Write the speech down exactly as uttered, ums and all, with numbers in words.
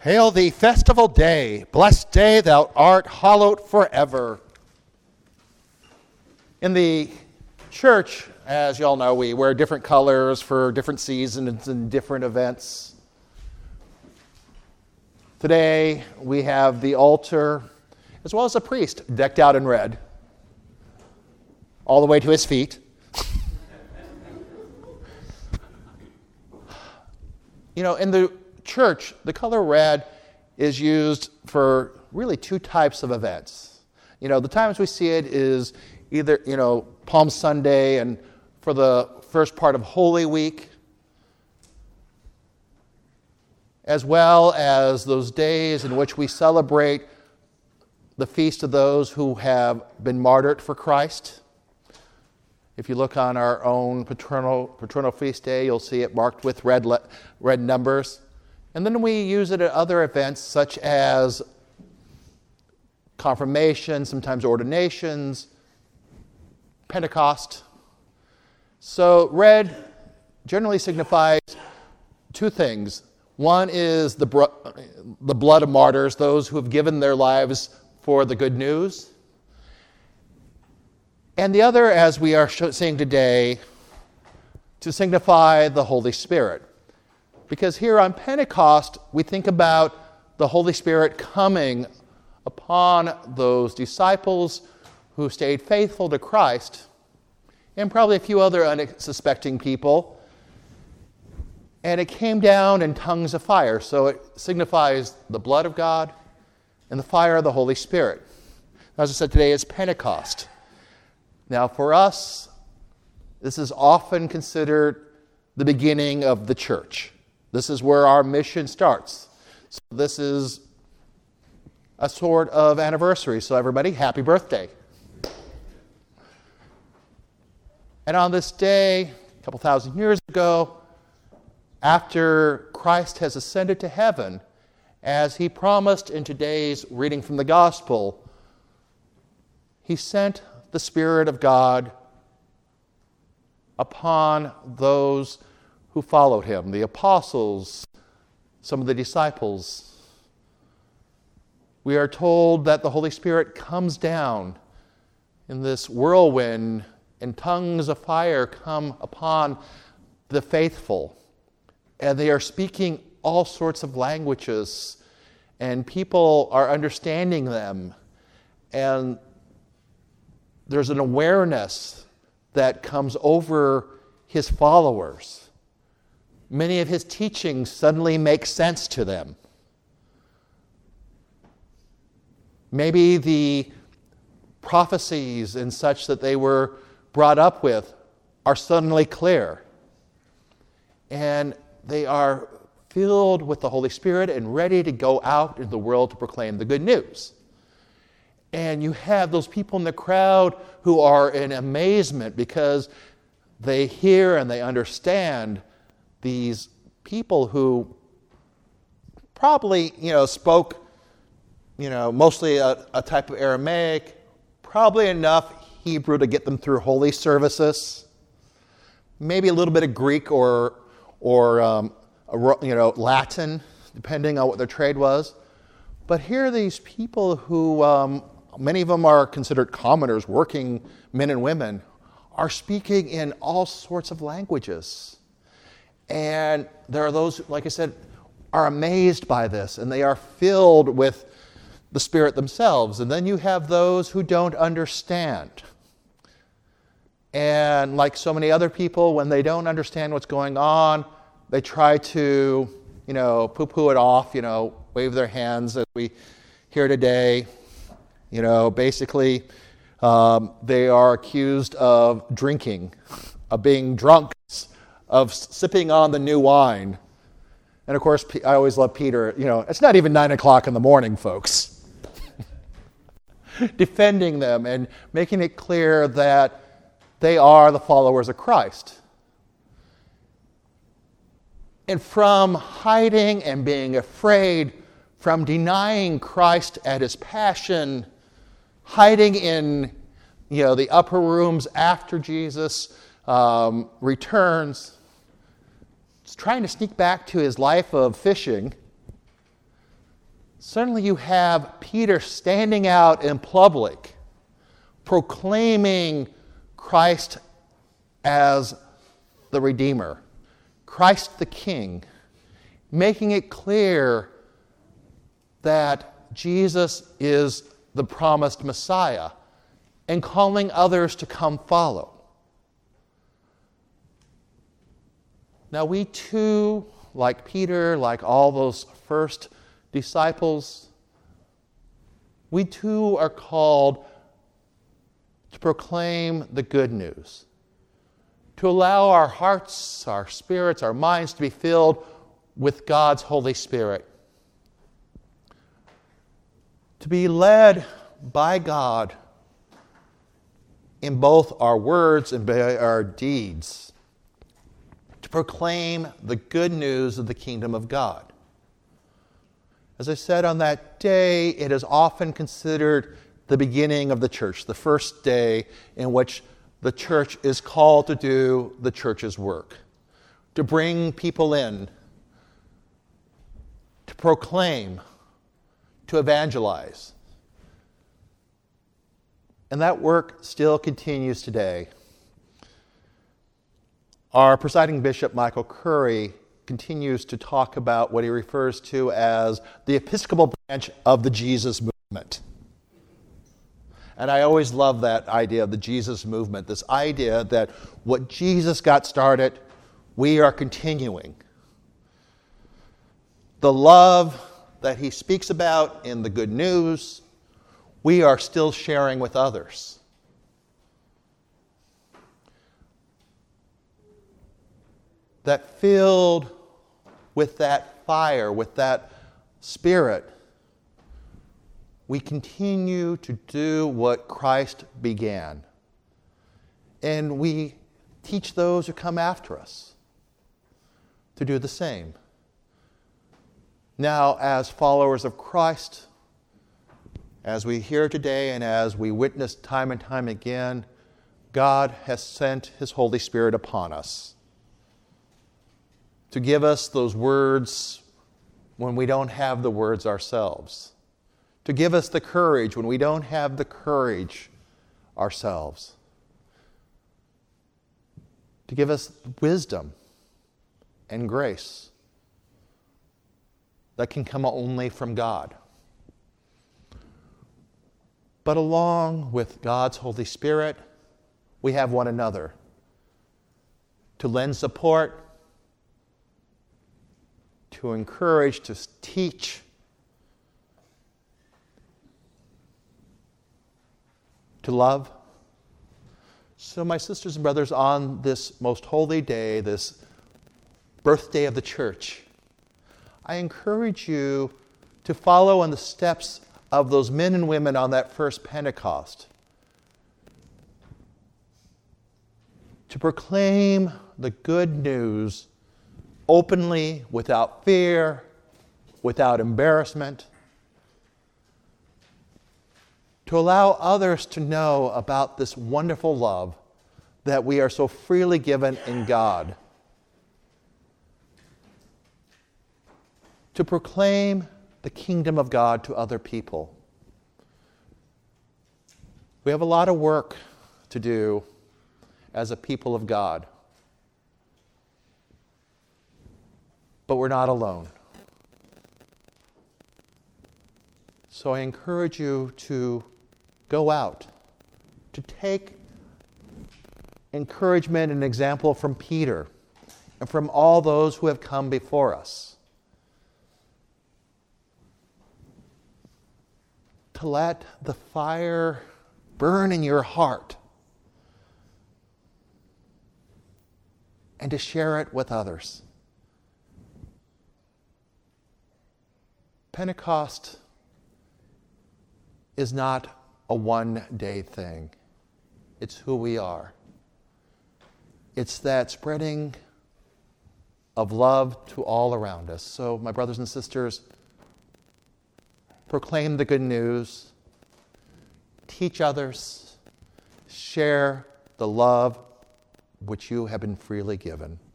Hail thee, festival day, blessed day, thou art hallowed forever. In the church, as you all know, we wear different colors for different seasons and different events. Today, we have the altar, as well as a priest decked out in red, all the way to his feet. You know, in the church, the color red is used for really two types of events. You know, the times we see it is either, you know, Palm Sunday and for the first part of Holy Week, as well as those days in which we celebrate the feast of those who have been martyred for Christ. If you look on our own paternal, paternal feast day, you'll see it marked with red, le- red numbers. And then we use it at other events such as confirmation, sometimes ordinations, Pentecost. So red generally signifies two things. One is the, bro- the blood of martyrs, those who have given their lives for the good news. And the other, as we are seeing today, to signify the Holy Spirit. Because here on Pentecost, we think about the Holy Spirit coming upon those disciples who stayed faithful to Christ, and probably a few other unsuspecting people. And it came down in tongues of fire. So it signifies the blood of God and the fire of the Holy Spirit. As I said, today is Pentecost. Now, for us, this is often considered the beginning of the church. This is where our mission starts. So this is a sort of anniversary. So everybody, happy birthday. And on this day, a couple thousand years ago, after Christ has ascended to heaven, as he promised in today's reading from the gospel, he sent the Spirit of God upon those who followed him, the apostles, some of the disciples. We are told that the Holy Spirit comes down in this whirlwind, and tongues of fire come upon the faithful. And they are speaking all sorts of languages, and people are understanding them. And there's an awareness that comes over his followers. Many of his teachings suddenly make sense to them. Maybe the prophecies and such that they were brought up with are suddenly clear. And they are filled with the Holy Spirit and ready to go out into the world to proclaim the good news. And you have those people in the crowd who are in amazement because they hear and they understand these people who probably, you know, spoke, you know, mostly a, a type of Aramaic, probably enough Hebrew to get them through holy services, maybe a little bit of Greek or, or um, a, you know, Latin, depending on what their trade was. But here are these people who, um, many of them are considered commoners, working men and women, are speaking in all sorts of languages. And there are those, like I said, are amazed by this, and they are filled with the Spirit themselves. And then you have those who don't understand. And like so many other people, when they don't understand what's going on, they try to, you know, poo-poo it off, you know, wave their hands as we hear today. You know, basically, um, they are accused of drinking, of being drunk, of sipping on the new wine. And of course, I always love Peter. You know, it's not even nine o'clock in the morning, folks. Defending them and making it clear that they are the followers of Christ. And from hiding and being afraid, from denying Christ at his passion, hiding in, you know, the upper rooms after Jesus um, returns, trying to sneak back to his life of fishing, Certainly you have Peter standing out in public, proclaiming Christ as the Redeemer, Christ the King, making it clear that Jesus is the promised Messiah, and calling others to come follow. Now we too, like Peter, like all those first disciples, we too are called to proclaim the good news, to allow our hearts, our spirits, our minds to be filled with God's Holy Spirit, to be led by God in both our words and by our deeds, to proclaim the good news of the kingdom of God. As I said, on that day, it is often considered the beginning of the church, the first day in which the church is called to do the church's work, to bring people in, to proclaim, to evangelize. And that work still continues today. Our presiding bishop, Michael Curry, continues to talk about what he refers to as the Episcopal branch of the Jesus movement. And I always love that idea of the Jesus movement, this idea that what Jesus got started, we are continuing. The love that he speaks about in the good news, we are still sharing with others. That filled with that fire, with that spirit, we continue to do what Christ began. And we teach those who come after us to do the same. Now, as followers of Christ, as we hear today and as we witness time and time again, God has sent His Holy Spirit upon us to give us those words when we don't have the words ourselves, to give us the courage when we don't have the courage ourselves, to give us wisdom and grace that can come only from God. But along with God's Holy Spirit, we have one another to lend support, to encourage, to teach, to love. So my sisters and brothers, on this most holy day, this birthday of the church, I encourage you to follow in the steps of those men and women on that first Pentecost, to proclaim the good news openly, without fear, without embarrassment, to allow others to know about this wonderful love that we are so freely given in God, to proclaim the kingdom of God to other people. We have a lot of work to do as a people of God. But we're not alone. So I encourage you to go out, to take encouragement and example from Peter and from all those who have come before us. To let the fire burn in your heart and to share it with others. Pentecost is not a one-day thing. It's who we are. It's that spreading of love to all around us. So, my brothers and sisters, proclaim the good news, teach others, share the love which you have been freely given.